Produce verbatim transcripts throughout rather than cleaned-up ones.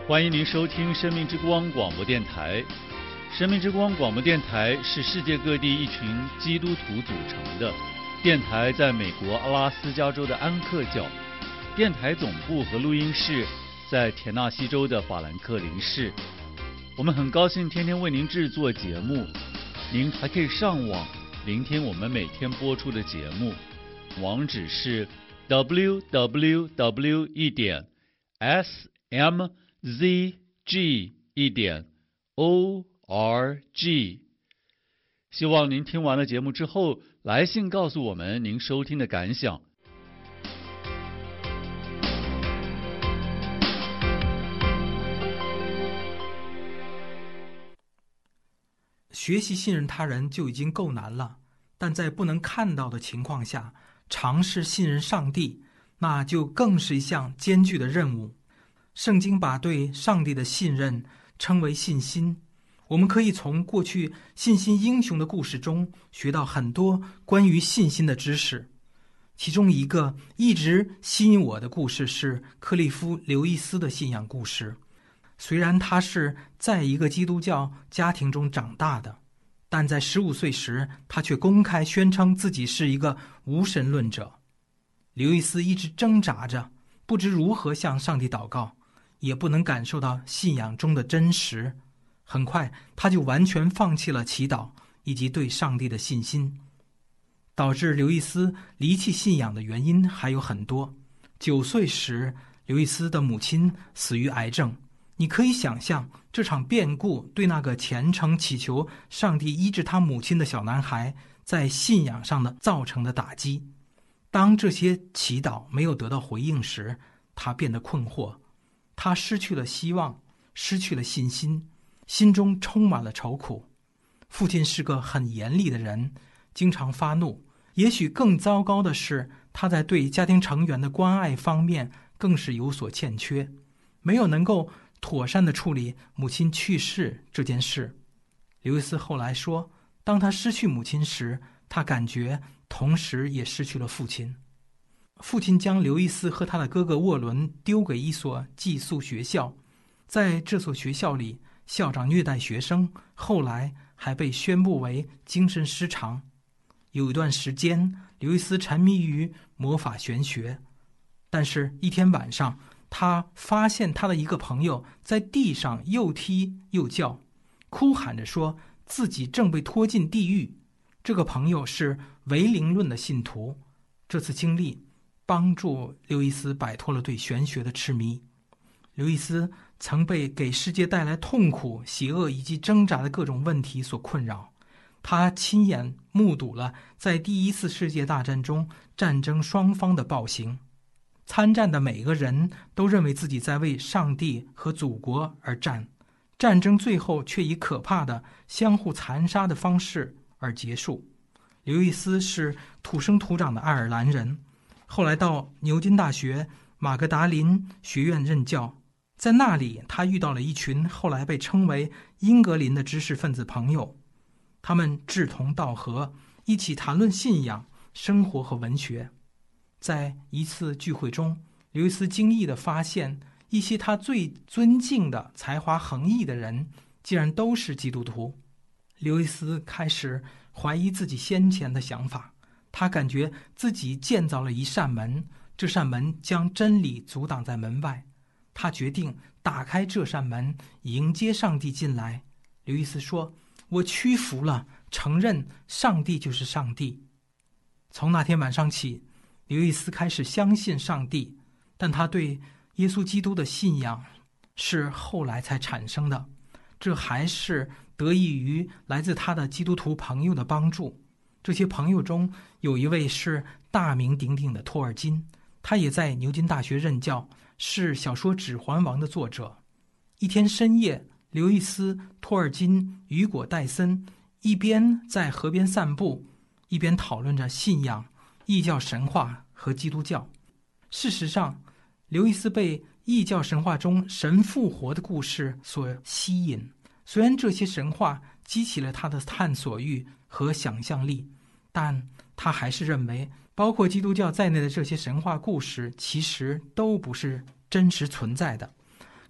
欢迎您收听生命之光广播电台。生命之光广播电台是世界各地一群基督徒组成的电台，在美国阿拉斯加州的安克角，电台总部和录音室在田纳西州的法兰克林市。我们很高兴天天为您制作节目，您还可以上网聆听我们每天播出的节目，网址是 double-u double-u double-u 一点 s m z g 一点 o r g。 希望您听完了节目之后来信告诉我们您收听的感想。 学习信任他人就已经够难了，但在不能看到的情况下尝试信任上帝，那就更是一项艰巨的任务。圣经把对上帝的信任称为信心。我们可以从过去信心英雄的故事中学到很多关于信心的知识。其中一个一直吸引我的故事是克利夫·刘易斯的信仰故事。虽然他是在一个基督教家庭中长大的，但在十五岁时他却公开宣称自己是一个无神论者。刘易斯一直挣扎着，不知如何向上帝祷告，也不能感受到信仰中的真实。很快他就完全放弃了祈祷以及对上帝的信心。导致刘易斯离弃信仰的原因还有很多。九岁时，刘易斯的母亲死于癌症。你可以想象这场变故对那个虔诚祈求上帝医治他母亲的小男孩在信仰上的造成的打击。当这些祈祷没有得到回应时，他变得困惑，他失去了希望，失去了信心，心中充满了愁苦。父亲是个很严厉的人，经常发怒。也许更糟糕的是，他在对家庭成员的关爱方面更是有所欠缺，没有能够妥善地处理母亲去世这件事。刘易斯后来说，当他失去母亲时，他感觉同时也失去了父亲。父亲将刘易斯和他的哥哥沃伦丢给一所寄宿学校，在这所学校里，校长虐待学生，后来还被宣布为精神失常。有一段时间，刘易斯沉迷于魔法玄学，但是一天晚上，他发现他的一个朋友在地上又踢又叫，哭喊着说自己正被拖进地狱。这个朋友是唯灵论的信徒。这次经历帮助刘易斯摆脱了对玄学的痴迷。刘易斯曾被给世界带来痛苦、邪恶以及挣扎的各种问题所困扰。他亲眼目睹了在第一次世界大战中战争双方的暴行。参战的每个人都认为自己在为上帝和祖国而战，战争最后却以可怕的相互残杀的方式而结束。刘易斯是土生土长的爱尔兰人，后来到牛津大学马格达林学院任教，在那里他遇到了一群后来被称为英格林的知识分子朋友，他们志同道合，一起谈论信仰、生活和文学。在一次聚会中，刘易斯惊异地发现，一些他最尊敬的才华横溢的人竟然都是基督徒。刘易斯开始怀疑自己先前的想法，他感觉自己建造了一扇门，这扇门将真理阻挡在门外。他决定打开这扇门，迎接上帝进来。刘易斯说，我屈服了，承认上帝就是上帝。从那天晚上起，刘易斯开始相信上帝，但他对耶稣基督的信仰是后来才产生的，这还是得益于来自他的基督徒朋友的帮助。这些朋友中有一位是大名鼎鼎的托尔金，他也在牛津大学任教，是小说《指环王》的作者。一天深夜，刘易斯、托尔金、雨果·戴森一边在河边散步，一边讨论着信仰、异教神话和基督教。事实上，刘易斯被异教神话中神复活的故事所吸引，虽然这些神话激起了他的探索欲和想象力，但他还是认为包括基督教在内的这些神话故事其实都不是真实存在的。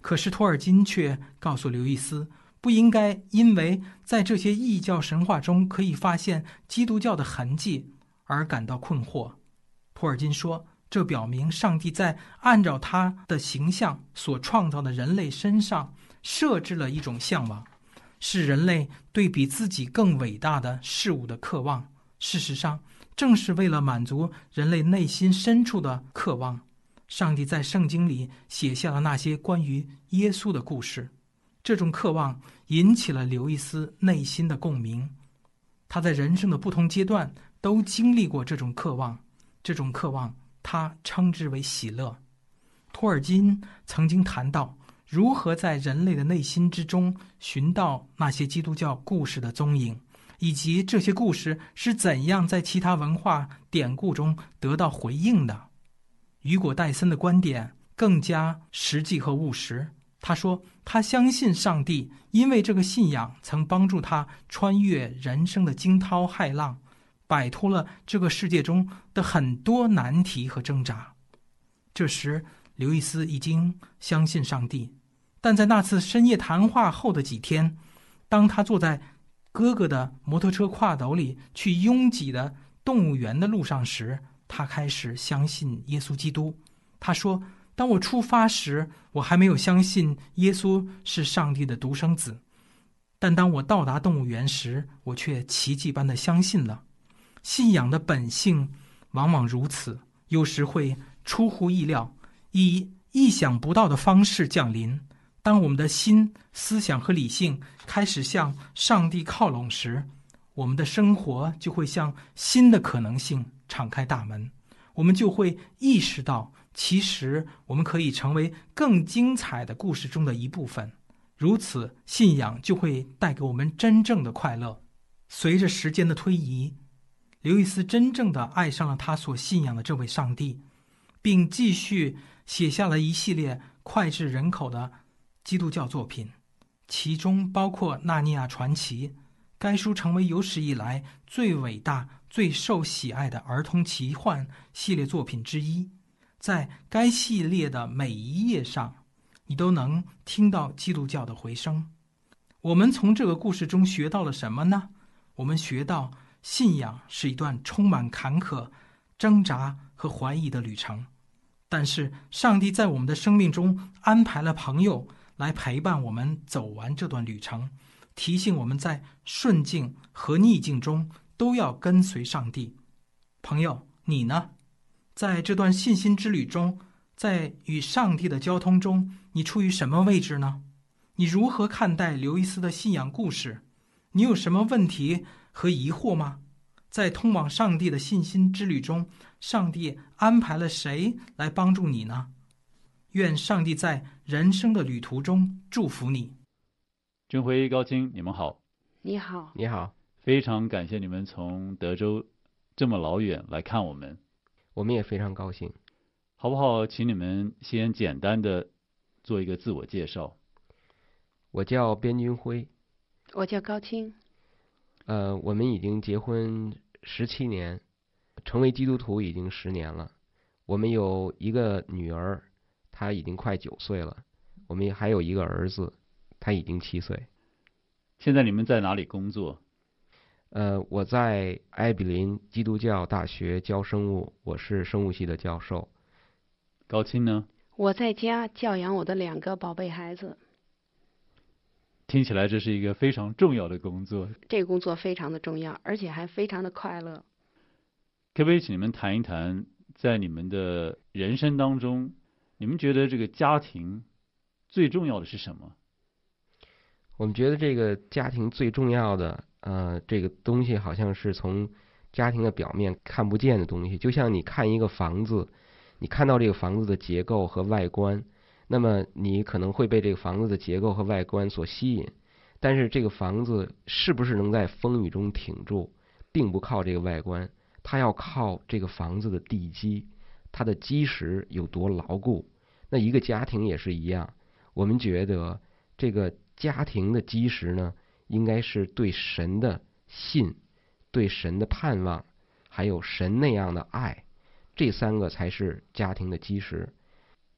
可是托尔金却告诉刘易斯，不应该因为在这些异教神话中可以发现基督教的痕迹而感到困惑。托尔金说，这表明上帝在按照他的形象所创造的人类身上设置了一种向往，是人类对比自己更伟大的事物的渴望。事实上，正是为了满足人类内心深处的渴望，上帝在圣经里写下了那些关于耶稣的故事。这种渴望引起了刘易斯内心的共鸣，他在人生的不同阶段都经历过这种渴望，这种渴望他称之为喜乐。托尔金曾经谈到如何在人类的内心之中寻到那些基督教故事的踪影，以及这些故事是怎样在其他文化典故中得到回应的。雨果·戴森的观点更加实际和务实。他说，他相信上帝，因为这个信仰曾帮助他穿越人生的惊涛骇浪，摆脱了这个世界中的很多难题和挣扎。这时，刘易斯已经相信上帝，但在那次深夜谈话后的几天，当他坐在哥哥的摩托车挎斗里去拥挤的动物园的路上时，他开始相信耶稣基督。他说，当我出发时，我还没有相信耶稣是上帝的独生子，但当我到达动物园时，我却奇迹般的相信了。信仰的本性往往如此，有时会出乎意料，以意想不到的方式降临。当我们的心、思想和理性开始向上帝靠拢时，我们的生活就会向新的可能性敞开大门。我们就会意识到，其实我们可以成为更精彩的故事中的一部分。如此，信仰就会带给我们真正的快乐。随着时间的推移，刘易斯真正地爱上了他所信仰的这位上帝，并继续写下了一系列脍炙人口的基督教作品，其中包括《纳尼亚传奇》。该书成为有史以来最伟大、最受喜爱的儿童奇幻系列作品之一。在该系列的每一页上，你都能听到基督教的回声。我们从这个故事中学到了什么呢？我们学到信仰是一段充满坎坷、挣扎和怀疑的旅程，但是上帝在我们的生命中安排了朋友来陪伴我们走完这段旅程，提醒我们在顺境和逆境中都要跟随上帝。朋友，你呢？在这段信心之旅中，在与上帝的交通中，你处于什么位置呢？你如何看待刘易斯的信仰故事？你有什么问题和疑惑吗？在通往上帝的信心之旅中，上帝安排了谁来帮助你呢？愿上帝在人生的旅途中祝福你。 军辉、高清，你们好。 你好。 你好。 非常感谢你们从德州这么老远来看我们。 我们也非常高兴。 好不好？请你们先简单的做一个自我介绍。 我叫边军辉。 我叫高清。 呃，我们已经结婚十七年，成为基督徒已经十年了。我们有一个女儿，她已经快九岁了。我们还有一个儿子，他已经七岁。 现在你们在哪里工作？ 呃，我在艾比林基督教大学教生物，我是生物系的教授。 高清呢？ 我在家教养我的两个宝贝孩子。 听起来这是一个非常重要的工作。 这个工作非常的重要，而且还非常的快乐。 可不可以请你们谈一谈，在你们的人生当中，你们觉得这个家庭最重要的是什么？ 我们觉得这个家庭最重要的呃，这个东西好像是从家庭的表面看不见的东西，就像你看一个房子，你看到这个房子的结构和外观，那么你可能会被这个房子的结构和外观所吸引，但是这个房子是不是能在风雨中挺住，并不靠这个外观，它要靠这个房子的地基，它的基石有多牢固。那一个家庭也是一样，我们觉得这个家庭的基石呢，应该是对神的信，对神的盼望，还有神那样的爱，这三个才是家庭的基石。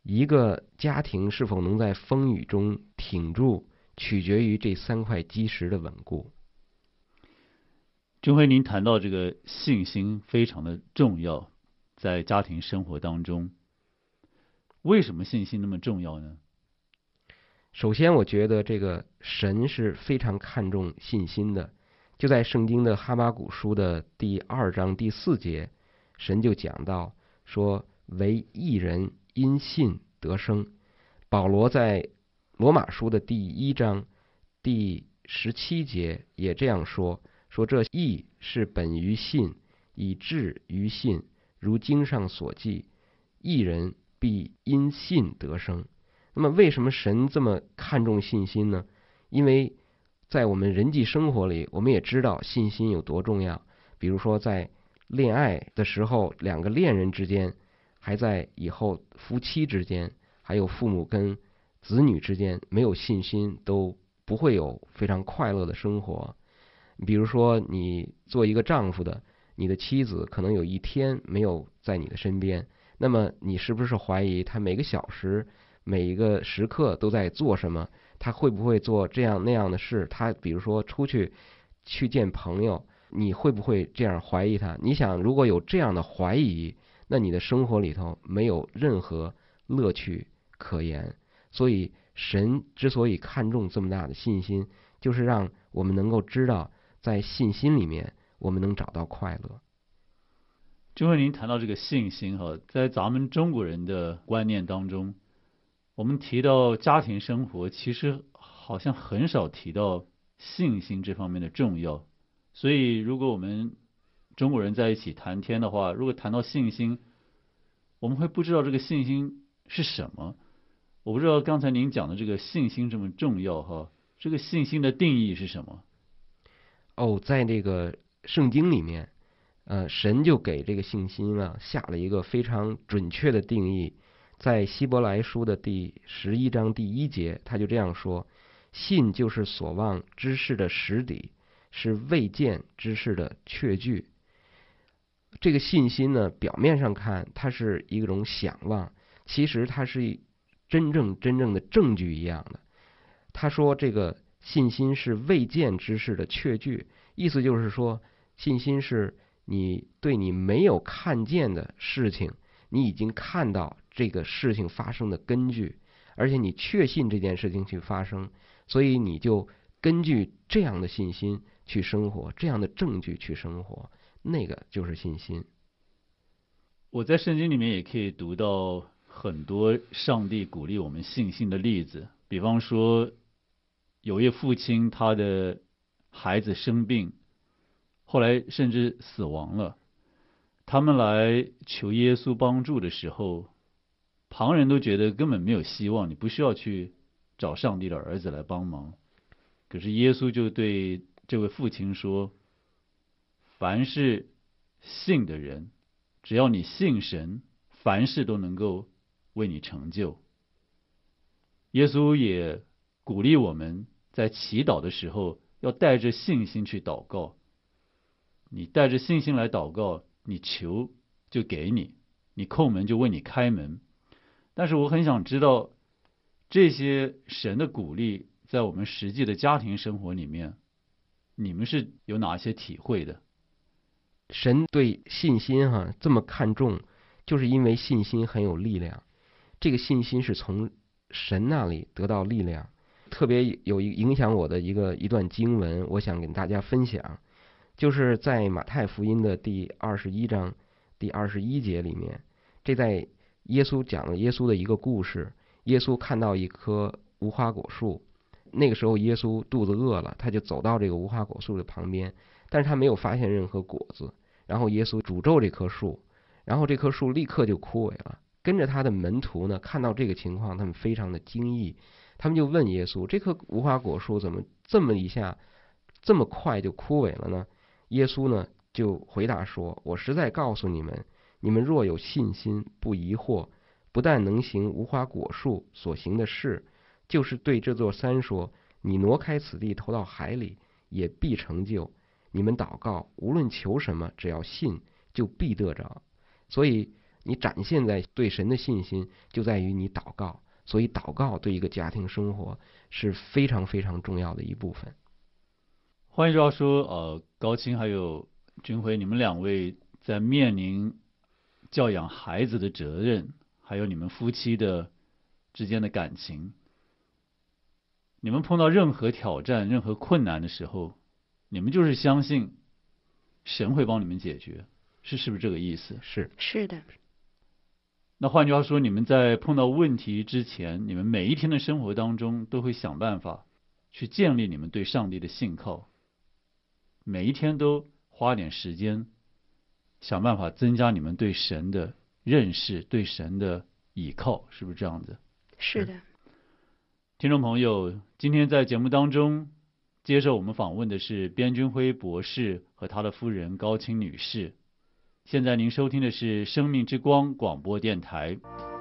一个家庭是否能在风雨中挺住，取决于这三块基石的稳固。 钟辉，您谈到这个信心非常的重要，在家庭生活当中，为什么信心那么重要呢？ 首先，我觉得这个神是非常看重信心的。就在圣经的哈巴谷书的第二章第四节，神就讲到说，唯一人因信得生。保罗在罗马书的第一章第十七节也这样说，说这义是本于信，以致于信，如经上所记，义人必因信得生。那么为什么神这么看重信心呢？因为在我们人际生活里，我们也知道信心有多重要。比如说在恋爱的时候，两个恋人之间，还在以后夫妻之间，还有父母跟子女之间，没有信心都不会有非常快乐的生活。比如说你做一个丈夫的，你的妻子可能有一天没有在你的身边，那么你是不是怀疑她每个小时每一个时刻都在做什么？他会不会做这样那样的事？他比如说出去去见朋友，你会不会这样怀疑他？你想，如果有这样的怀疑，那你的生活里头没有任何乐趣可言。所以神之所以看重这么大的信心，就是让我们能够知道，在信心里面我们能找到快乐。 就会您谈到这个信心哈，在咱们中国人的观念当中，我们提到家庭生活，其实好像很少提到信心这方面的重要。所以如果我们中国人在一起谈天的话，如果谈到信心，我们会不知道这个信心是什么。我不知道刚才您讲的这个信心这么重要哈，这个信心的定义是什么？ 哦，在这个圣经里面，呃，神就给这个信心啊下了一个非常准确的定义。在希伯来书的第十一章第一节，他就这样说：信就是所望之事的实底，是未见之事的确据。这个信心呢，表面上看它是一种想望，其实它是真正真正的证据一样的。他说这个信心是未见之事的确据，意思就是说，信心是你对你没有看见的事情，你已经看到这个事情发生的根据，而且你确信这件事情去发生，所以你就根据这样的信心去生活，这样的证据去生活，那个就是信心。 我在圣经里面也可以读到很多上帝鼓励我们信心的例子，比方说有一父亲，他的孩子生病，后来甚至死亡了，他们来求耶稣帮助的时候，旁人都觉得根本没有希望，你不需要去找上帝的儿子来帮忙。可是耶稣就对这位父亲说，凡是信的人，只要你信神，凡事都能够为你成就。耶稣也鼓励我们在祈祷的时候要带着信心去祷告，你带着信心来祷告，你求就给你，你叩门就为你开门。但是我很想知道，这些神的鼓励在我们实际的家庭生活里面，你们是有哪些体会的？ 神对信心哈、啊、这么看重，就是因为信心很有力量，这个信心是从神那里得到力量。特别有影响我的一个一段经文，我想跟大家分享，就是在马太福音的第二十一章第二十一节里面，这在耶稣讲了耶稣的一个故事。耶稣看到一棵无花果树，那个时候耶稣肚子饿了，他就走到这个无花果树的旁边，但是他没有发现任何果子。然后耶稣诅咒这棵树，然后这棵树立刻就枯萎了。跟着他的门徒呢，看到这个情况，他们非常的惊异，他们就问耶稣，这棵无花果树怎么这么一下这么快就枯萎了呢？耶稣呢就回答说，我实在告诉你们，你们若有信心，不疑惑，不但能行无花果树所行的事，就是对这座山说，你挪开此地投到海里，也必成就。你们祷告无论求什么，只要信，就必得着。所以你展现在对神的信心就在于你祷告，所以祷告对一个家庭生活是非常非常重要的一部分。 换句话说，呃，高清还有军辉，你们两位在面临教养孩子的责任，还有你们夫妻的之间的感情，你们碰到任何挑战、任何困难的时候，你们就是相信神会帮你们解决，是是不是这个意思？ 是是的。 那换句话说，你们在碰到问题之前，你们每一天的生活当中都会想办法去建立你们对上帝的信靠，每一天都花点时间想办法增加你们对神的认识，对神的倚靠，是不是这样子？ 是的。 听众朋友，今天在节目当中接受我们访问的是边军辉博士和他的夫人高清女士。现在您收听的是生命之光广播电台。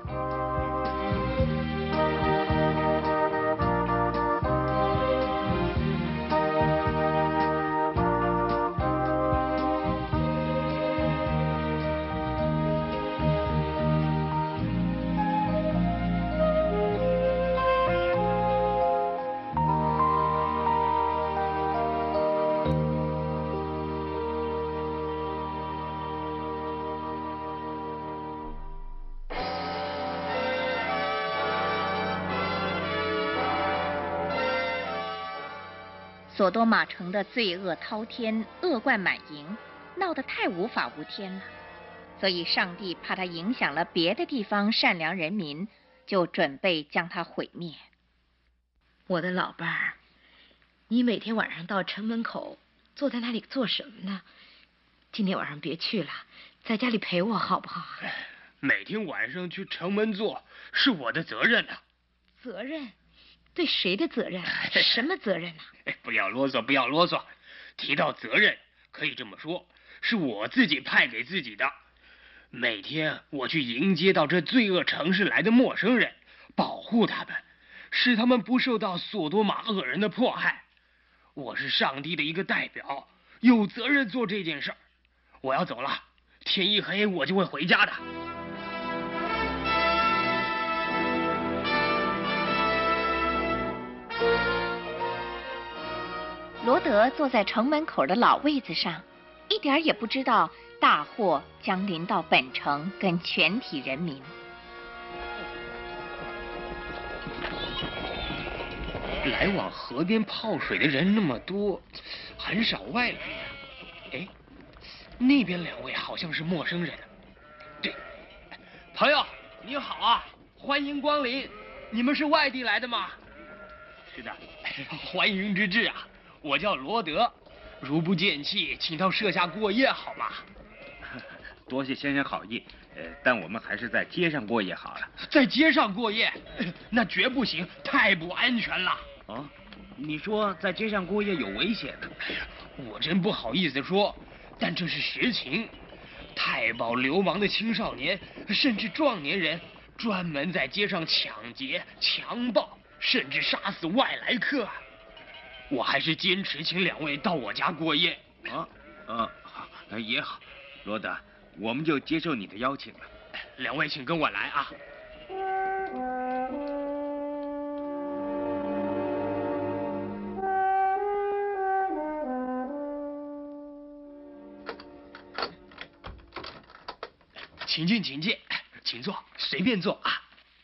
索多玛城的罪恶滔天，恶贯满盈，闹得太无法无天了。所以上帝怕它影响了别的地方善良人民，就准备将它毁灭。 我的老伴儿，你每天晚上到城门口坐在那里做什么呢？今天晚上别去了，在家里陪我好不好啊？ 每天晚上去城门坐是我的责任啊。 责任？对谁的责任？什么责任呢？ 不要啰嗦，不要啰嗦。提到责任，可以这么说，是我自己派给自己的。每天我去迎接到这罪恶城市来的陌生人，保护他们，使他们不受到索多玛恶人的迫害。我是上帝的一个代表，有责任做这件事儿。我要走了，天一黑我就会回家的。 罗德坐在城门口的老位子上，一点也不知道大祸将临到本城跟全体人民。 来往河边泡水的人那么多，很少外来呀。哎，那边两位好像是陌生人。对，朋友你好啊，欢迎光临。你们是外地来的吗？是的，欢迎之至啊。我叫罗德，如不见气，请到舍下过夜好吗？ 多谢先生好意，呃，但我们还是在街上过夜好了。 在街上过夜，那绝不行，太不安全了。 哦，你说在街上过夜有危险呢？ 我真不好意思说，但这是实情。太保流氓的青少年甚至壮年人，专门在街上抢劫、强暴，甚至杀死外来客。我还是坚持请两位到我家过夜。 啊，呃，好，也好，罗德，我们就接受你的邀请了。 两位请跟我来啊。请进，请进，请坐，随便坐啊。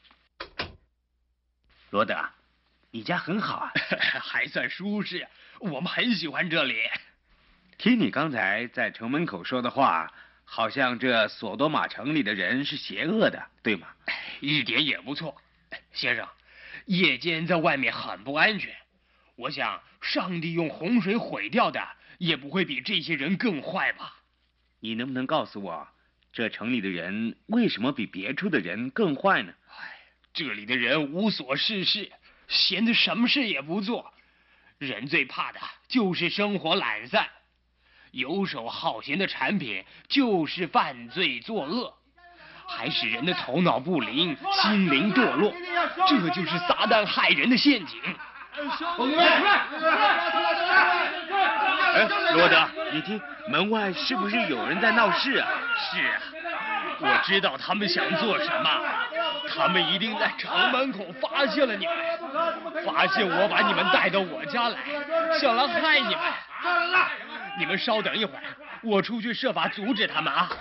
罗德，你家很好啊。 还算舒适，我们很喜欢这里。 听你刚才在城门口说的话，好像这索多玛城里的人是邪恶的，对吗？ 一点也不错。先生，夜间在外面很不安全，我想上帝用洪水毁掉的也不会比这些人更坏吧？ 你能不能告诉我，这城里的人为什么比别处的人更坏呢？ 哎，这里的人无所事事，闲着什么事也不做。人最怕的就是生活懒散，游手好闲的产品就是犯罪作恶，还使人的头脑不灵，心灵堕落，这就是撒旦害人的陷阱。 哎，罗德，你听，门外是不是有人在闹事啊？ 是啊， 我知道他们想做什么，他们一定在城门口发现了你们，发现我把你们带到我家来，想来害你们。你们稍等一会儿，我出去设法阻止他们啊！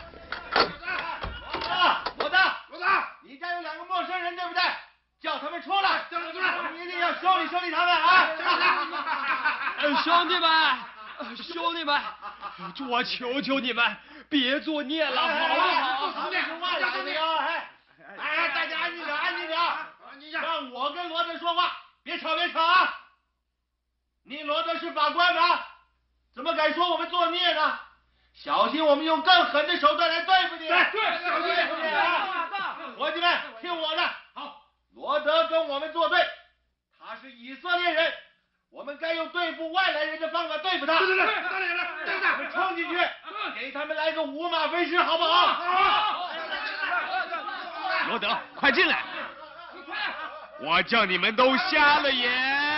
罗德，罗德，你家有两个陌生人，对不对？叫他们出来，叫他们出来，我们一定要修理修理他们啊！ 兄弟们，兄弟们，我求求你们，别作孽了，好不好？ 不说话了，你啊！哎哎，大家安静点，安静点，让我跟罗德说话，别吵别吵啊！你罗德是法官吗？怎么敢说我们作孽呢？小心我们用更狠的手段来对付你！对对，小心对付你啊！伙计们，听我的。好，罗德跟我们作对，他是以色列人，我们该用对付外来人的方法对付他。对对对，当然了，对对，我们冲进去，给他们来个五马分尸，好不好？好。 罗德，快进来！我叫你们都瞎了眼。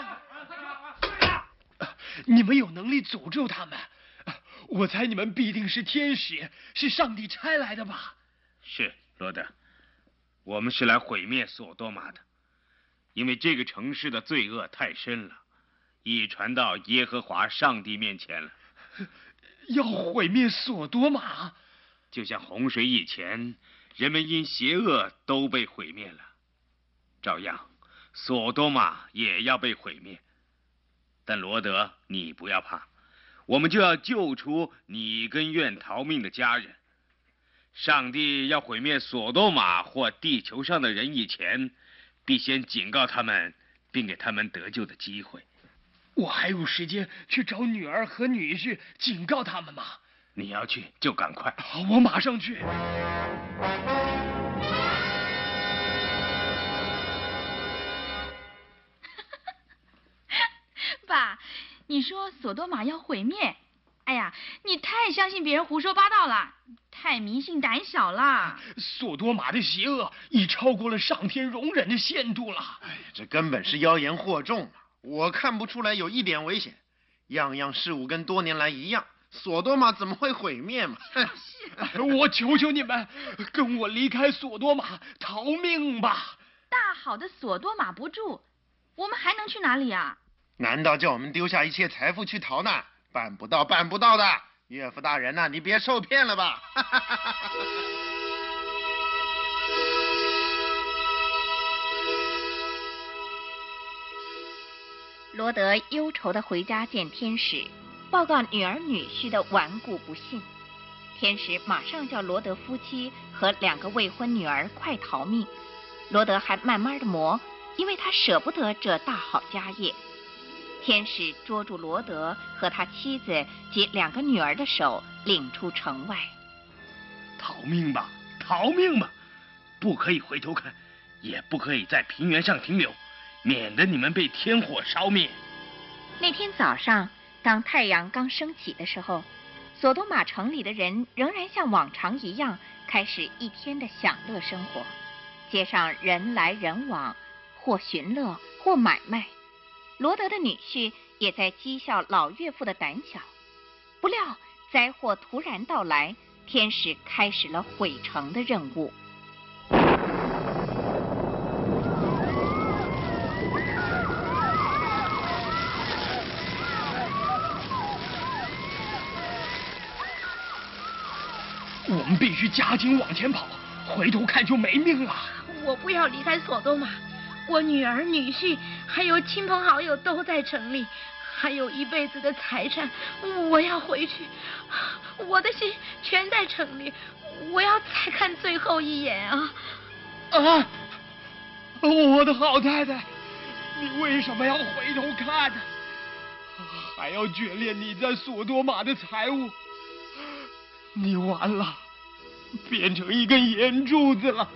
你们有能力诅咒他们，我猜你们必定是天使，是上帝差来的吧？ 是，罗德，我们是来毁灭索多玛的，因为这个城市的罪恶太深了，已传到耶和华上帝面前了。 要毁灭索多玛， 就像洪水以前，人们因邪恶都被毁灭了，照样，索多玛也要被毁灭。但罗德，你不要怕，我们就要救出你跟愿逃命的家人。上帝要毁灭索多玛或地球上的人以前，必先警告他们，并给他们得救的机会。 我还有时间去找女儿和女婿，警告他们吗？ 你要去就赶快。 好，我马上去。 爸，你说索多玛要毁灭？哎呀，你太相信别人胡说八道了，太迷信胆小了。 索多玛的邪恶已超过了上天容忍的限度了。 哎，这根本是妖言惑众，我看不出来有一点危险，样样事物跟多年来一样，索多玛怎么会毁灭嘛？ 是，我求求你们，跟我离开索多玛，逃命吧！ 大好的索多玛不住，我们还能去哪里啊？ 难道叫我们丢下一切财富去逃难？办不到，办不到的。岳父大人呐、啊，你别受骗了吧。 罗德忧愁地回家见天使，报告女儿女婿的顽固不信。天使马上叫罗德夫妻和两个未婚女儿快逃命。罗德还慢慢地磨，因为他舍不得这大好家业。天使捉住罗德和他妻子及两个女儿的手，领出城外。 逃命吧，逃命吧！不可以回头看，也不可以在平原上停留，免得你们被天火烧灭。 那天早上，当太阳刚升起的时候，索多玛城里的人仍然像往常一样，开始一天的享乐生活。街上人来人往，或寻乐，或买卖。罗德的女婿也在讥笑老岳父的胆小。不料灾祸突然到来，天使开始了毁城的任务。 我们必须加紧往前跑，回头看就没命了。 我不要离开索多玛，我女儿、女婿还有亲朋好友都在城里，还有一辈子的财产，我要回去。我的心全在城里，我要再看最后一眼啊！ 啊！我的好太太，你为什么要回头看呢？还要眷恋你在索多玛的财物？你完了，变成一根盐柱子了。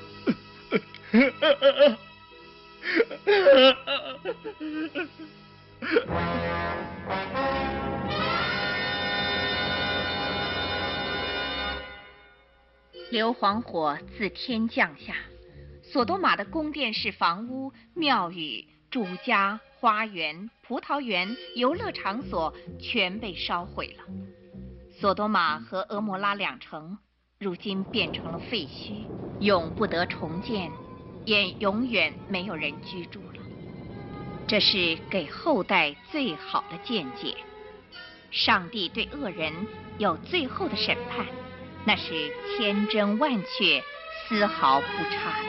硫磺火自天降下，索多玛的宫殿式房屋、庙宇、住家、花园、葡萄园、游乐场所全被烧毁了。索多玛和俄摩拉两城如今变成了废墟，永不得重建，也永远没有人居住了。这是给后代最好的见解。上帝对恶人有最后的审判，那是千真万确，丝毫不差的。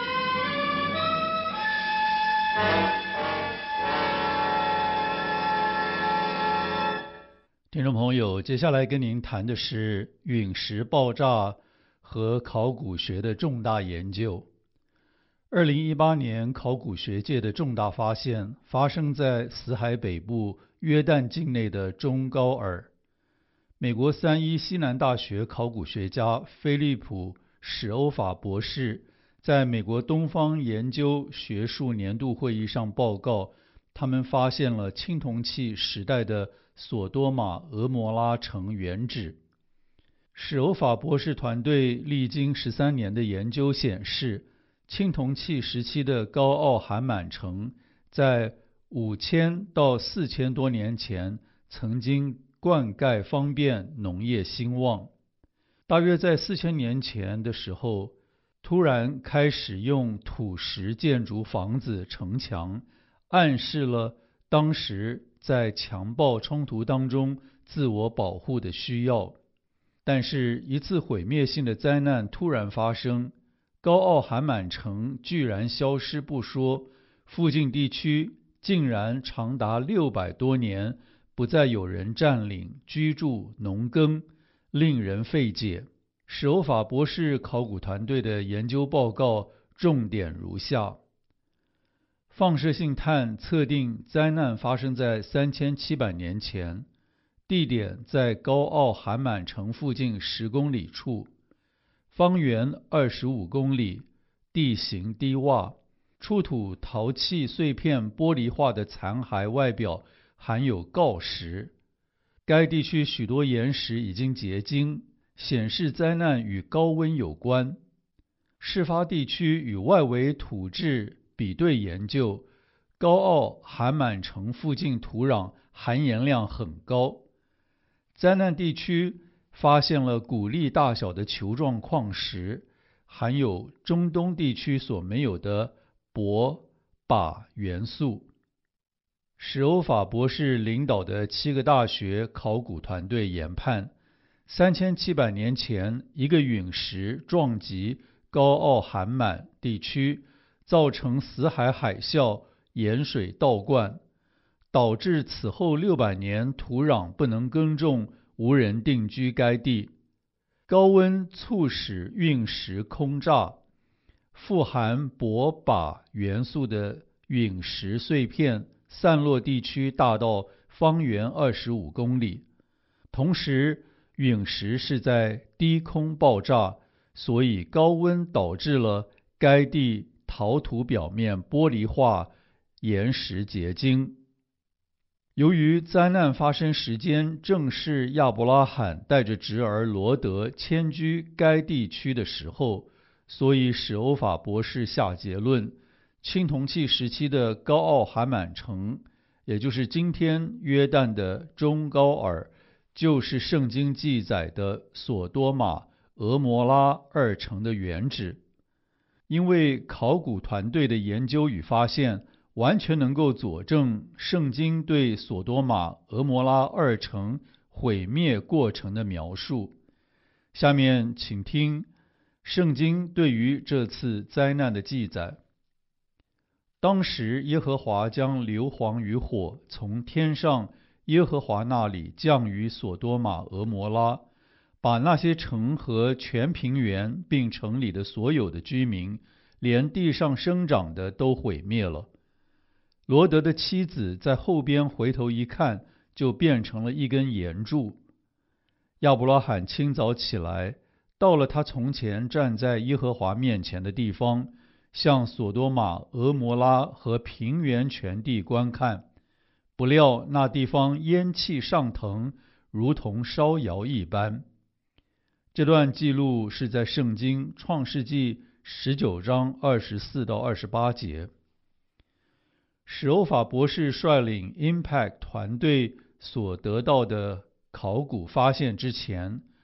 听众朋友，接下来跟您谈的是陨石爆炸和考古学的重大研究。二零一八年，考古学界的重大发现发生在死海北部约旦境内的中高尔。美国三一西南大学考古学家菲利普·史欧法博士在美国东方研究学术年度会议上报告，他们发现了青铜器时代的索多玛俄摩拉城原址。史欧法博士团队历经十三年的研究显示，青铜器时期的高奥罕满城在五千到四千多年前曾经灌溉方便，农业兴旺。大约在四千年前的时候，突然开始用土石建筑房子城墙，暗示了当时在强暴冲突当中自我保护的需要。但是一次毁灭性的灾难突然发生，高奥罕满城居然消失不说，附近地区竟然长达六百多年不再有人占领、居住、农耕，令人费解。史欧法博士考古团队的研究报告重点如下：放射性碳测定灾难发生在三千七百年前，地点在高奥罕满城附近十公里处，方圆二十五公里，地形低洼，出土陶器碎片玻璃化的残骸外表含有锆石。该地区许多岩石已经结晶，显示灾难与高温有关。事发地区与外围土质比对研究，高奥罕满城附近土壤含盐量很高。灾难地区发现了谷粒大小的球状矿石，含有中东地区所没有的铂、钯元素。史欧法博士领导的七个大学考古团队研判，三千七百年前一个陨石撞击高奥罕满地区，造成死海海啸，盐水倒灌，导致此后六百年土壤不能耕种，无人定居该地。高温促使陨石空炸，富含铂、钯元素的陨石碎片散落地区大到方圆二十五公里。同时，陨石是在低空爆炸，所以高温导致了该地陶土表面玻璃化，岩石结晶。由于灾难发生时间正是亚伯拉罕带着侄儿罗德迁居该地区的时候，所以史欧法博士下结论，青铜器时期的高奥罕满城，也就是今天约旦的中高尔，就是圣经记载的索多玛、俄摩拉二城的原址。因为考古团队的研究与发现完全能够佐证圣经对索多玛、俄摩拉二城毁灭过程的描述。下面请听圣经对于这次灾难的记载。当时耶和华将硫磺与火从天上耶和华那里降于索多玛、俄摩拉，把那些城和全平原并城里的所有的居民，连地上生长的都毁灭了。罗德的妻子在后边回头一看，就变成了一根岩柱。亚伯拉罕清早起来，到了他从前站在耶和华面前的地方，向索多玛、俄摩拉和平原全地观看，不料那地方烟气上腾，如同烧窑一般。这段记录是在圣经创世纪十九章二十四到二十八节。史欧法博士率领 Impact 团队所得到的考古发现之前，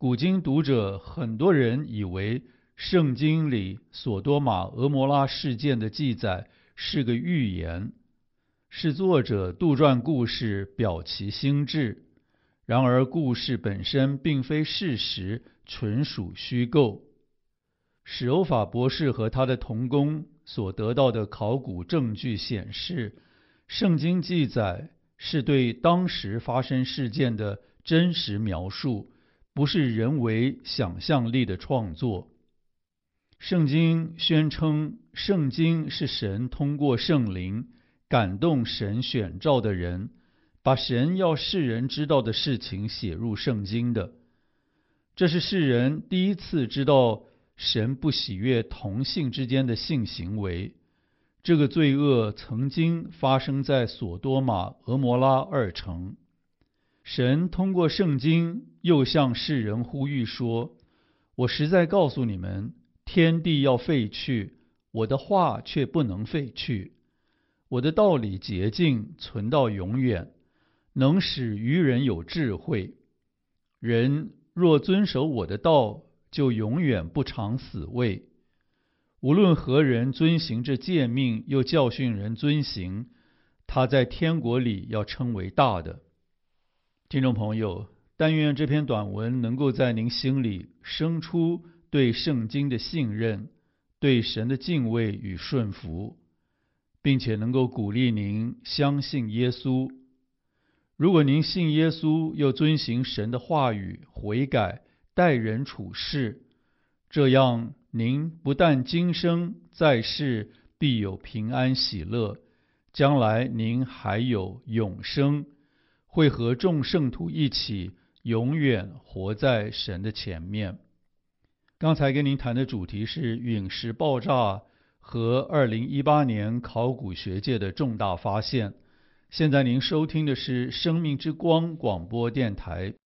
古今读者很多人以为圣经里索多玛俄摩拉事件的记载是个寓言，是作者杜撰故事表其心志。然而故事本身并非事实，纯属虚构。史欧法博士和他的同工所得到的考古证据显示，圣经记载是对当时发生事件的真实描述，不是人为想象力的创作。圣经宣称，圣经是神通过圣灵感动神选召的人，把神要世人知道的事情写入圣经的。这是世人第一次知道神不喜悦同性之间的性行为。这个罪恶曾经发生在索多玛、俄摩拉二城。神通过圣经又向世人呼吁说：我实在告诉你们，天地要废去，我的话却不能废去。我的道理洁净，存到永远，能使愚人有智慧。人若遵守我的道，就永远不尝死味。无论何人遵行这诫命，又教训人遵行，他在天国里要称为大的。听众朋友，但愿这篇短文能够在您心里生出对圣经的信任，对神的敬畏与顺服，并且能够鼓励您相信耶稣。如果您信耶稣，又遵行神的话语，悔改，待人处事，这样您不但今生在世必有平安喜乐，将来您还有永生，会和众圣徒一起永远活在神的前面。刚才跟您谈的主题是陨石爆炸和二零一八年考古学界的重大发现。现在您收听的是生命之光广播电台。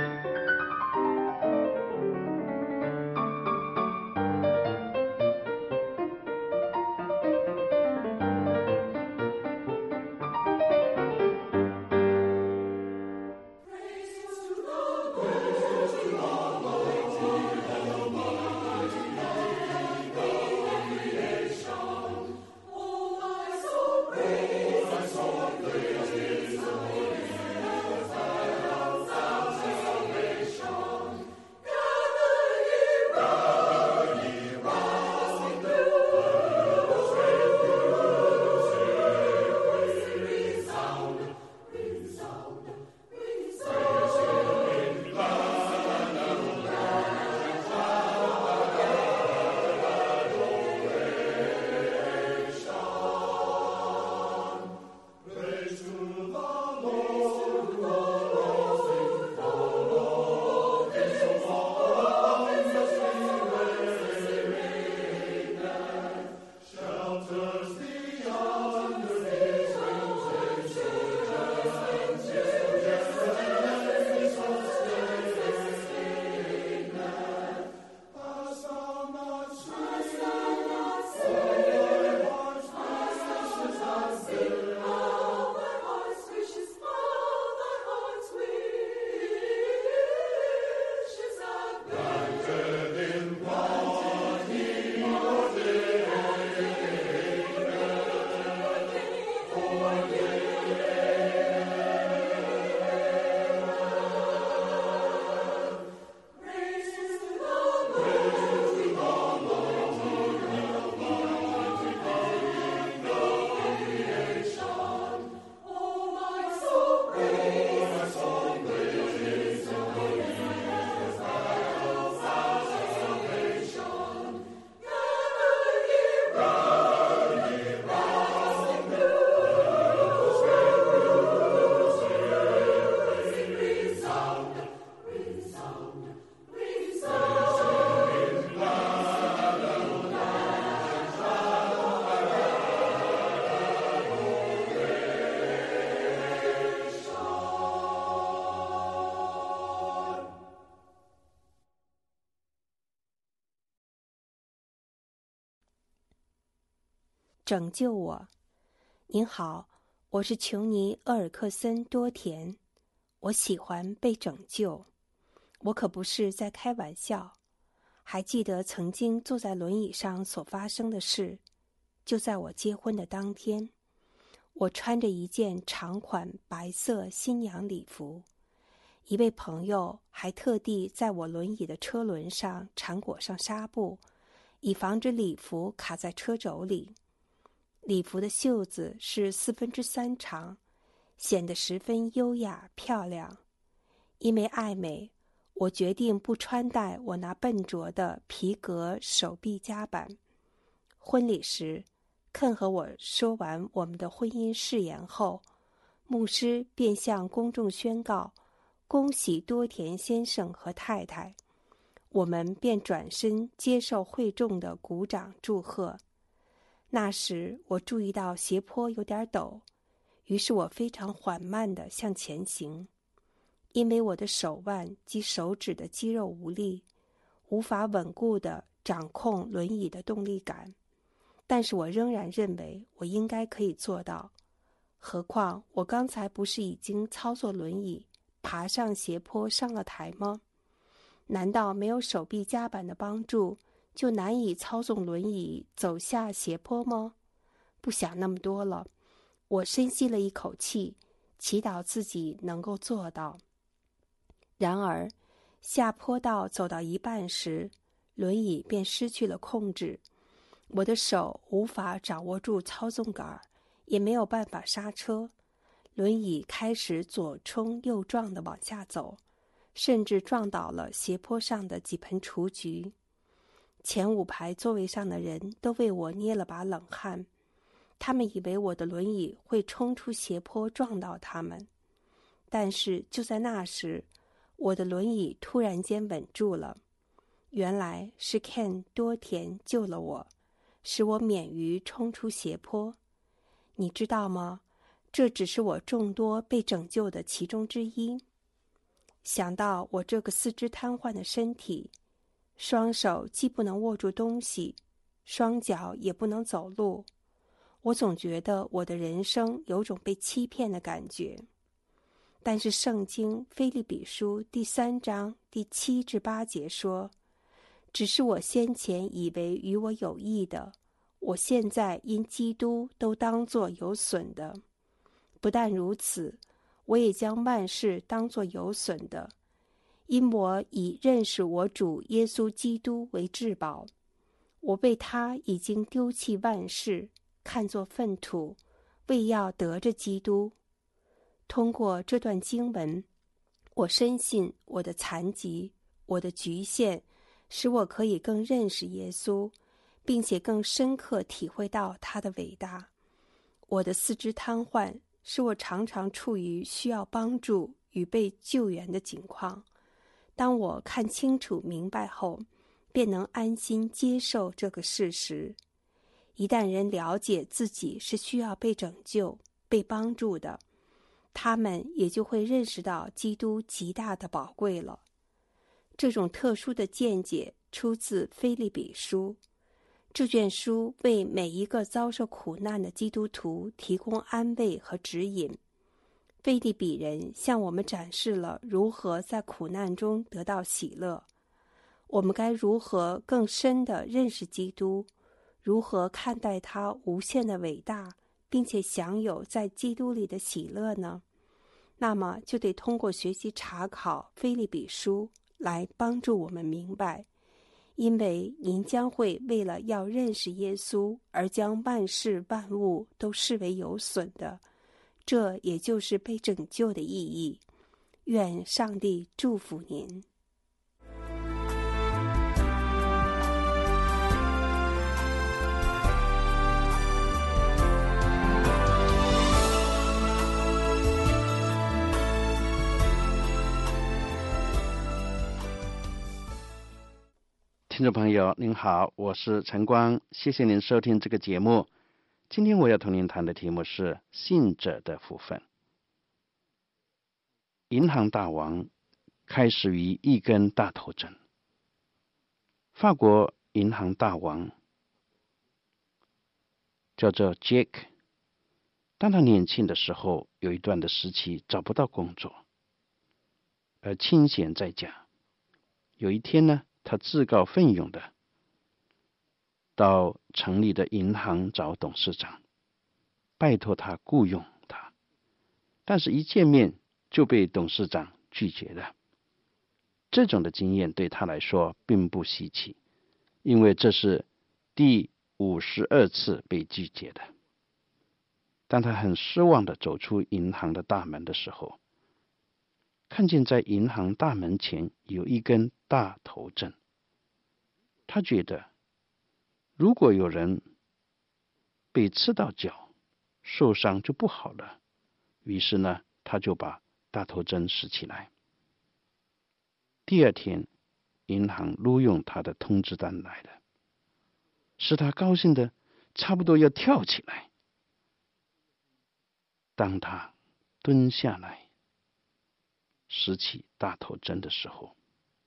拯救我！您好，我是琼尼·厄尔克森多田。我喜欢被拯救。 我可不是在开玩笑。还记得曾经坐在轮椅上所发生的事，就在我结婚的当天，我穿着一件长款白色新娘礼服，一位朋友还特地在我轮椅的车轮上缠裹上纱布，以防止礼服卡在车轴里。礼服的袖子是四分之三长，显得十分优雅漂亮。因为爱美，我决定不穿戴我那笨拙的皮革手臂夹板。婚礼时，肯和我说完我们的婚姻誓言后，牧师便向公众宣告：恭喜多田先生和太太。我们便转身接受会众的鼓掌祝贺。那时我注意到斜坡有点陡，于是我非常缓慢地向前行。因为我的手腕及手指的肌肉无力，无法稳固地掌控轮椅的动力杆，但是我仍然认为我应该可以做到。何况我刚才不是已经操作轮椅爬上斜坡上了台吗？难道没有手臂夹板的帮助，就难以操纵轮椅走下斜坡吗？不想那么多了，我深吸了一口气，祈祷自己能够做到。然而，下坡道走到一半时，轮椅便失去了控制，我的手无法掌握住操纵杆，也没有办法刹车，轮椅开始左冲右撞地往下走，甚至撞倒了斜坡上的几盆雏菊。前五排座位上的人都为我捏了把冷汗，他们以为我的轮椅会冲出斜坡撞到他们。但是就在那时，我的轮椅突然间稳住了。原来是 Ken 多田救了我，使我免于冲出斜坡。你知道吗？这只是我众多被拯救的其中之一。想到我这个四肢瘫痪的身体，双手既不能握住东西，双脚也不能走路，我总觉得我的人生有种被欺骗的感觉。但是圣经腓立比书第三章第七至八节说，只是我先前以为与我有益的，我现在因基督都当作有损的。不但如此，我也将万事当作有损的，因我以认识我主耶稣基督为至宝。我为他已经丢弃万事，看作粪土，为要得着基督。通过这段经文，我深信我的残疾，我的局限，使我可以更认识耶稣，并且更深刻体会到他的伟大。我的四肢瘫痪，使我常常处于需要帮助与被救援的境况。当我看清楚明白后，便能安心接受这个事实。一旦人了解自己是需要被拯救、被帮助的，他们也就会认识到基督极大的宝贵了。这种特殊的见解出自腓立比书。这卷书为每一个遭受苦难的基督徒提供安慰和指引。腓立比人向我们展示了如何在苦难中得到喜乐。我们该如何更深地认识基督，如何看待他无限的伟大，并且享有在基督里的喜乐呢？那么就得通过学习查考腓立比书来帮助我们明白，因为您将会为了要认识耶稣而将万事万物都视为有损的，这也就是被拯救的意义。愿上帝祝福您。 听众朋友您好，我是陈光，谢谢您收听这个节目。今天我要同您谈的题目是信者的福分。银行大王开始于一根大头针。法国银行大王叫做 Jack， 当他年轻的时候，有一段的时期找不到工作，而清闲在家。 有一天呢，他自告奋勇的到城里的银行找董事长，拜托他雇佣他，但是一见面就被董事长拒绝了。这种的经验对他来说并不稀奇，因为这是第五十二次被拒绝的。当他很失望的走出银行的大门的时候，看见在银行大门前有一根大头针。他觉得如果有人被刺到脚，受伤就不好了。于是呢，他就把大头针拾起来。第二天，银行录用他的通知单来了，使他高兴的差不多要跳起来。当他蹲下来拾起大头针的时候，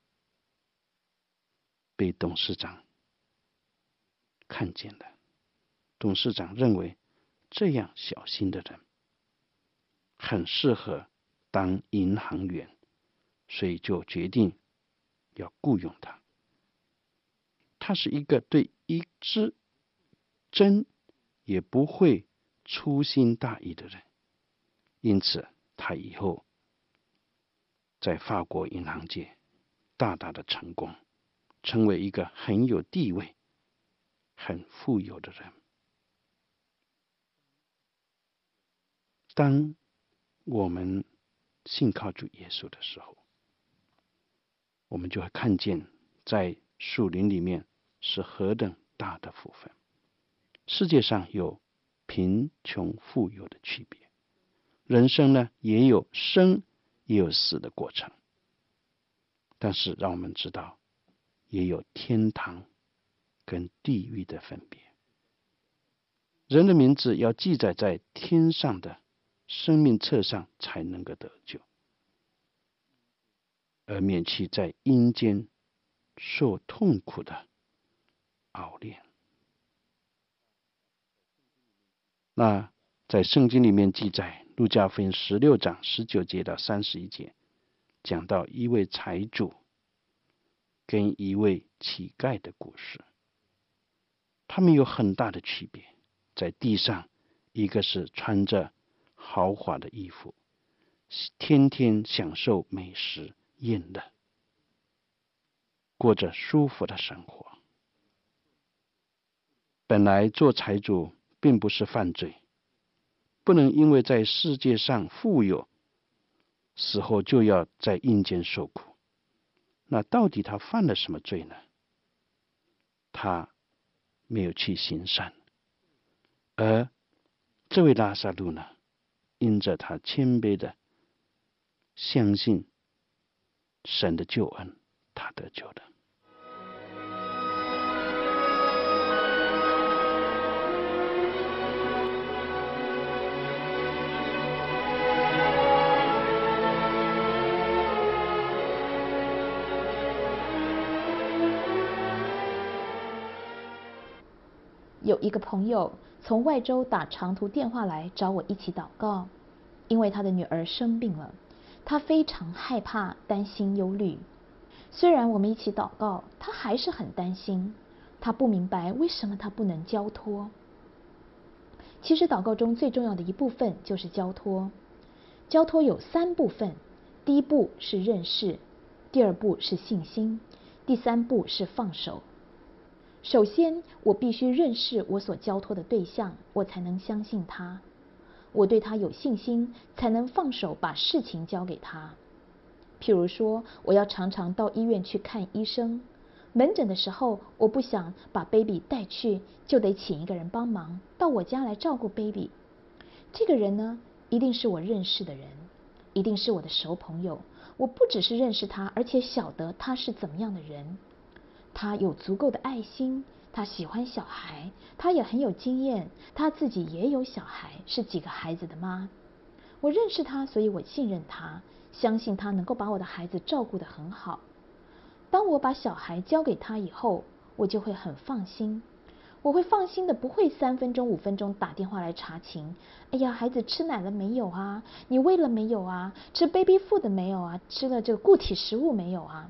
被董事长看见了。董事长认为这样小心的人很适合当银行员，所以就决定要雇佣他。他是一个对一支针也不会粗心大意的人，因此他以后在法国银行界大大的成功，成为一个很有地位、很富有的人。当我们信靠主耶稣的时候，我们就会看见在树林里面是何等大的福分。世界上有贫穷富有的区别，人生呢也有生也有死的过程，但是让我们知道也有天堂跟地狱的分别。人的名字要记载在天上的生命册上才能够得救，而免去在阴间受痛苦的熬炼。那在圣经里面记载，路加福音十六章十九节到三十一节，讲到一位财主跟一位乞丐的故事。他们有很大的区别，在地上，一个是穿着豪华的衣服，天天享受美食宴乐，过着舒服的生活。本来做财主并不是犯罪，不能因为在世界上富有，死后就要在阴间受苦。那到底他犯了什么罪呢？他没有去行善，而这位拉撒路呢，因着他谦卑的相信神的救恩，他得救了。 有一个朋友从外州打长途电话来找我一起祷告，因为他的女儿生病了，他非常害怕、担心、忧虑。虽然我们一起祷告，他还是很担心，他不明白为什么他不能交托。其实祷告中最重要的一部分就是交托。交托有三部分，第一步是认识，第二步是信心，第三步是放手。首先，我必须认识我所交托的对象，我才能相信他。我对他有信心，才能放手把事情交给他。譬如说，我要常常到医院去看医生，门诊的时候，我不想把 baby 带去，就得请一个人帮忙到我家来照顾 baby。这个人呢，一定是我认识的人，一定是我的熟朋友。我不只是认识他，而且晓得他是怎么样的人。他有足够的爱心，他喜欢小孩，他也很有经验，他自己也有小孩，是几个孩子的妈。我认识他，所以我信任他，相信他能够把我的孩子照顾得很好。当我把小孩交给他以后，我就会很放心。我会放心的，不会三分钟五分钟打电话来查情。哎呀，孩子吃奶了没有啊？你喂了没有啊？吃 baby food 没有啊？吃了这个固体食物没有啊？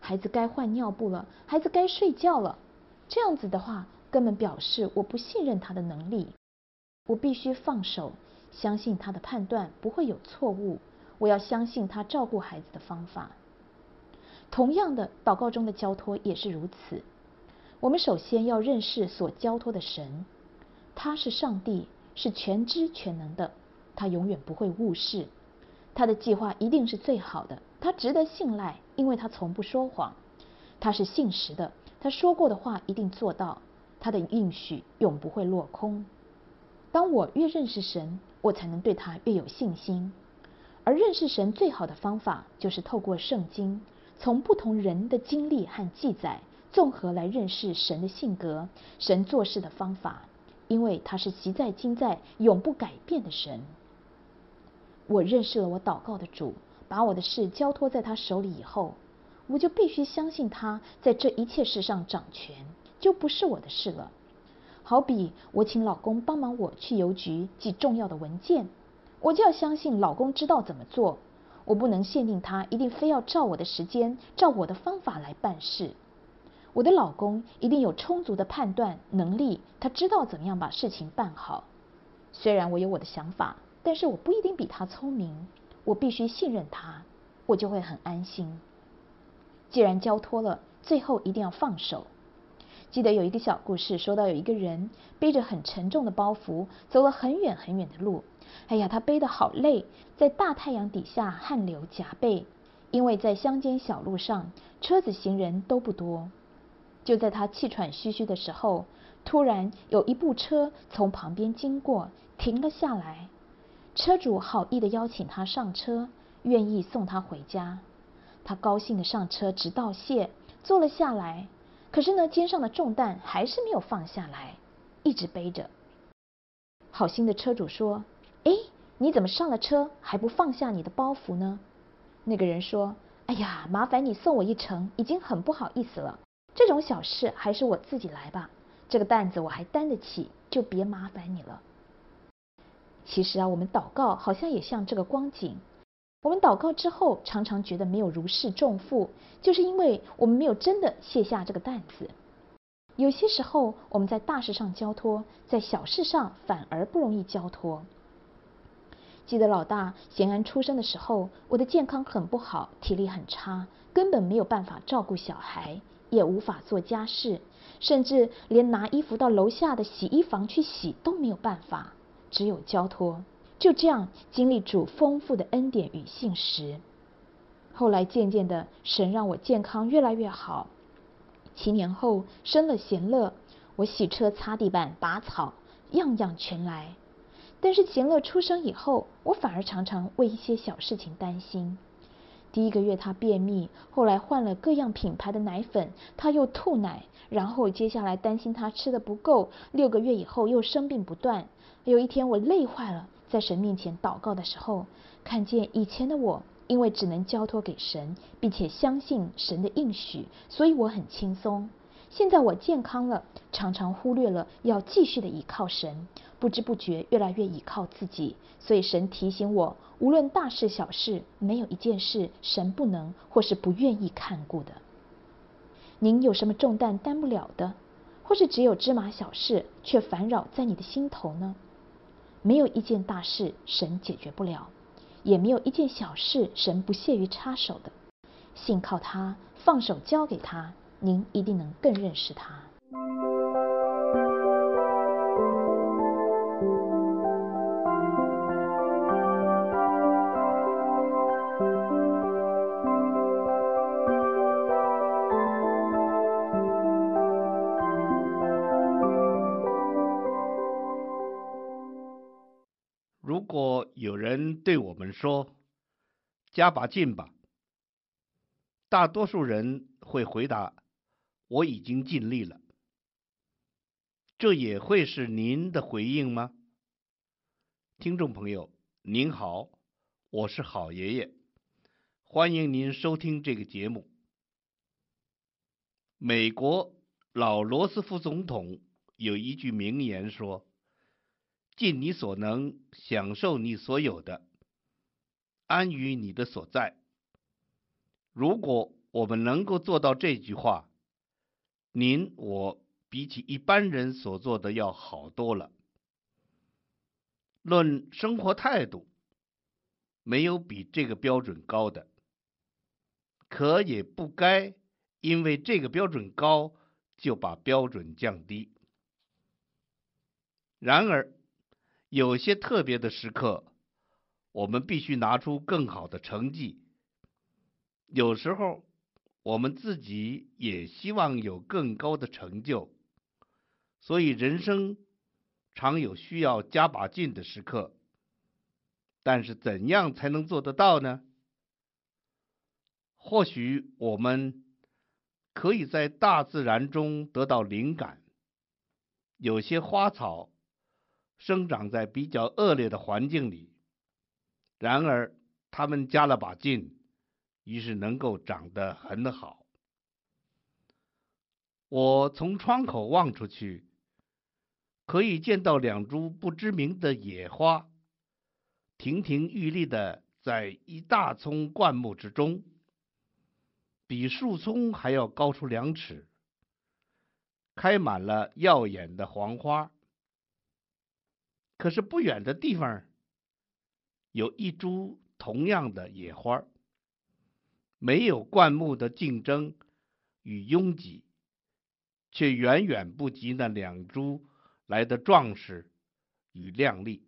孩子该换尿布了，孩子该睡觉了。这样子的话，根本表示我不信任他的能力。我必须放手，相信他的判断不会有错误。我要相信他照顾孩子的方法。同样的，祷告中的交托也是如此。我们首先要认识所交托的神，他是上帝，是全知全能的，他永远不会误事，他的计划一定是最好的，他值得信赖，因为他从不说谎，他是信实的，他说过的话一定做到，他的应许永不会落空。当我越认识神，我才能对他越有信心。而认识神最好的方法，就是透过圣经，从不同人的经历和记载，综合来认识神的性格，神做事的方法，因为他是习在今在永不改变的神。我认识了我祷告的主，把我的事交托在他手里以后，我就必须相信他在这一切事上掌权，就不是我的事了。好比我请老公帮忙我去邮局寄重要的文件，我就要相信老公知道怎么做，我不能限定他一定非要照我的时间，照我的方法来办事。我的老公一定有充足的判断能力，他知道怎么样把事情办好。虽然我有我的想法，但是我不一定比他聪明，我必须信任他，我就会很安心。既然交托了，最后一定要放手。记得有一个小故事，说到有一个人背着很沉重的包袱，走了很远很远的路。哎呀，他背得好累，在大太阳底下汗流浃背，因为在乡间小路上，车子行人都不多。就在他气喘吁吁的时候，突然有一部车从旁边经过，停了下来。车主好意的邀请他上车，愿意送他回家。他高兴的上车，直道谢，坐了下来。可是呢，肩上的重担还是没有放下来，一直背着。好心的车主说：“哎，你怎么上了车还不放下你的包袱呢？”那个人说：“哎呀，麻烦你送我一程，已经很不好意思了。这种小事还是我自己来吧，这个担子我还担得起，就别麻烦你了。”其实啊，我们祷告好像也像这个光景。我们祷告之后，常常觉得没有如释重负，就是因为我们没有真的卸下这个担子。有些时候，我们在大事上交托，在小事上反而不容易交托。记得老大贤安出生的时候，我的健康很不好，体力很差，根本没有办法照顾小孩，也无法做家事，甚至连拿衣服到楼下的洗衣房去洗都没有办法，只有交托。就这样经历主丰富的恩典与信实。后来渐渐的，神让我健康越来越好。七年后生了贤乐，我洗车、擦地板、拔草，样样全来。但是贤乐出生以后，我反而常常为一些小事情担心。第一个月他便秘，后来换了各样品牌的奶粉，他又吐奶，然后接下来担心他吃的不够，六个月以后又生病不断。有一天我累坏了，在神面前祷告的时候，看见以前的我，因为只能交托给神，并且相信神的应许，所以我很轻松。现在我健康了，常常忽略了要继续的依靠神，不知不觉越来越依靠自己。所以神提醒我，无论大事小事，没有一件事神不能或是不愿意看顾的。您有什么重担担不了的，或是只有芝麻小事却烦扰在你的心头呢？没有一件大事神解决不了，也没有一件小事神不屑于插手的。信靠他，放手交给他，您一定能更认识他。 如果有人对我们说加把劲吧，大多数人会回答我已经尽力了。这也会是您的回应吗？听众朋友您好，我是好爷爷，欢迎您收听这个节目。美国老罗斯福总统有一句名言说，尽你所能，享受你所有的，安于你的所在。如果我们能够做到这句话，您我比起一般人所做的要好多了。论生活态度，没有比这个标准高的，可也不该因为这个标准高就把标准降低。然而，有些特别的时刻，我们必须拿出更好的成绩。有时候，我们自己也希望有更高的成就，所以人生常有需要加把劲的时刻。但是怎样才能做得到呢？或许我们可以在大自然中得到灵感。有些花草生长在比较恶劣的环境里，然而它们加了把劲，于是能够长得很好。我从窗口望出去，可以见到两株不知名的野花，亭亭玉立的在一大丛灌木之中，比树丛还要高出两尺，开满了耀眼的黄花。可是不远的地方有一株同样的野花，没有灌木的竞争与拥挤，却远远不及那两株来的壮实与亮丽。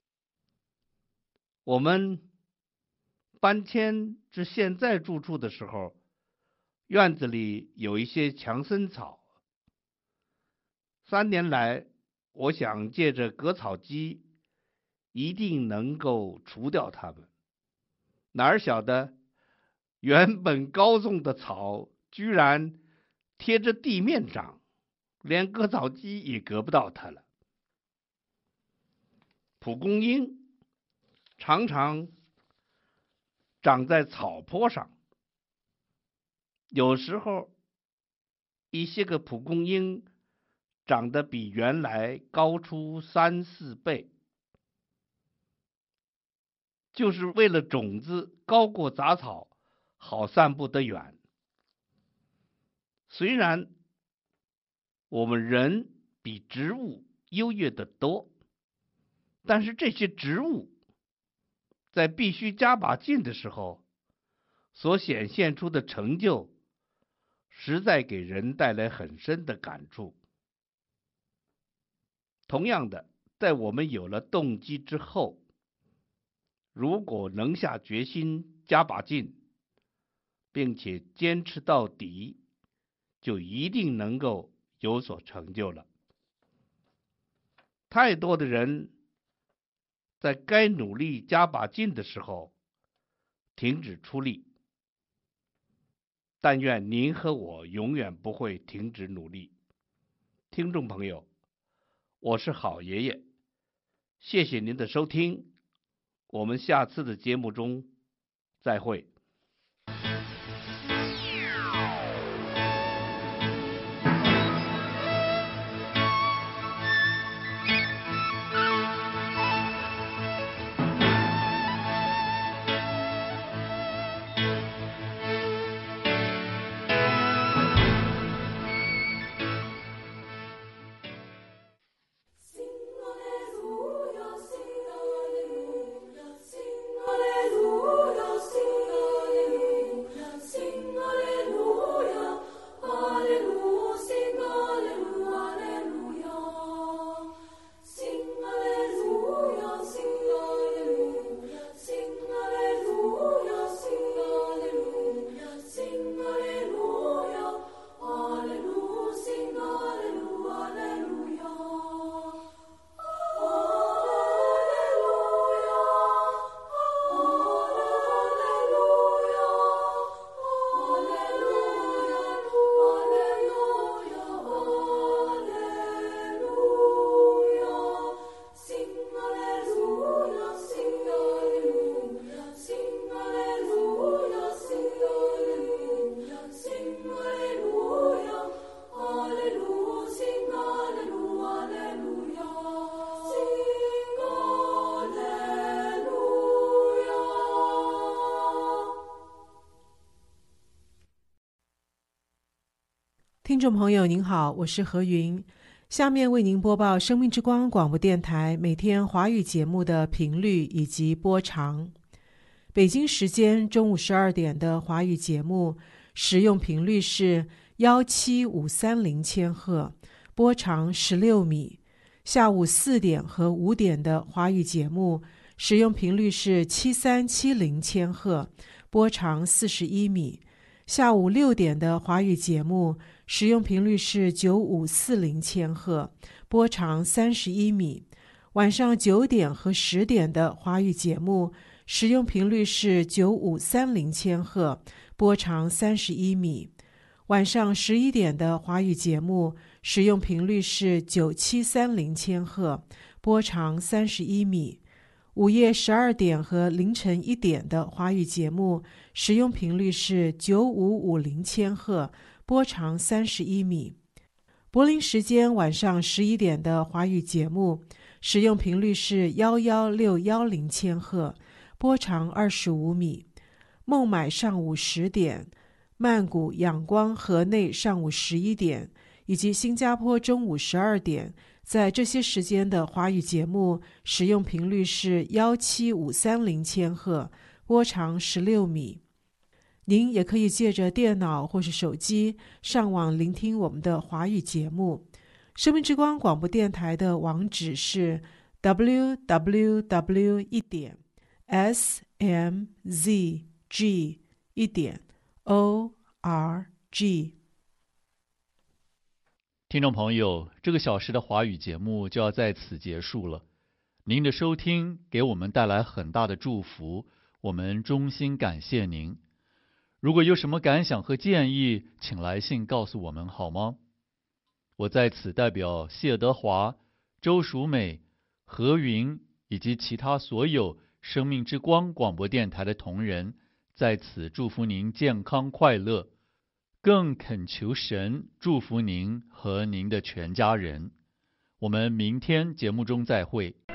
我们搬迁至现在住处的时候，院子里有一些强森草。三年来，我想借着割草机一定能够除掉它们。哪儿晓得，原本高纵的草居然贴着地面长，连割草机也割不到它了。蒲公英常常长在草坡上，有时候一些个蒲公英长得比原来高出三四倍，就是为了种子高过杂草，好散布得远。虽然我们人比植物优越得多，但是这些植物在必须加把劲的时候所显现出的成就，实在给人带来很深的感触。同样的，在我们有了动机之后，如果能下决心加把劲，并且坚持到底，就一定能够有所成就了。太多的人在该努力加把劲的时候停止出力，但愿您和我永远不会停止努力。听众朋友，我是好爷爷，谢谢您的收听，我们下次的节目中再会。 Alleluia, sing Alleluia, sing Alleluia. 听众朋友您好，我是何云，下面为您播报生命之光广播电台每天华语节目的频率以及播长。北京时间中午十二点的华语节目使用频率是一七五三零千赫，波长十六米。下午四点和五点的华语节目使用频率是七三七零千赫，波长四十一米。下午六点的华语节目使用频率是九五四零千赫，波长三十一米。晚上九点和十点的华语节目使用频率是九五三零千赫，波长三十一米。晚上十一点的华语节目使用频率是九七三零千赫，波长三十一米。午夜十二点和凌晨一点的华语节目使用频率是九五五零千赫，波长三十一米。柏林时间晚上十一点的华语节目使用频率是一一六一零千赫，波长二十五米。孟买上午十点，曼谷、仰光、河内上午十一点，以及新加坡中午十二点，在这些时间的华语节目使用频率是一七五三零千赫，波长十六米。您也可以借着电脑或是手机上网聆听我们的华语节目。生命之光广播电台的网址是 double-u double-u double-u 一点 s m z g 一点 o r g。 听众朋友，这个小时的华语节目就要在此结束了。您的收听给我们带来很大的祝福，我们衷心感谢您。如果有什么感想和建议，请来信告诉我们好吗？我在此代表谢德华、周淑美、何云以及其他所有生命之光广播电台的同仁，在此祝福您健康快乐，更恳求神祝福您和您的全家人。我们明天节目中再会。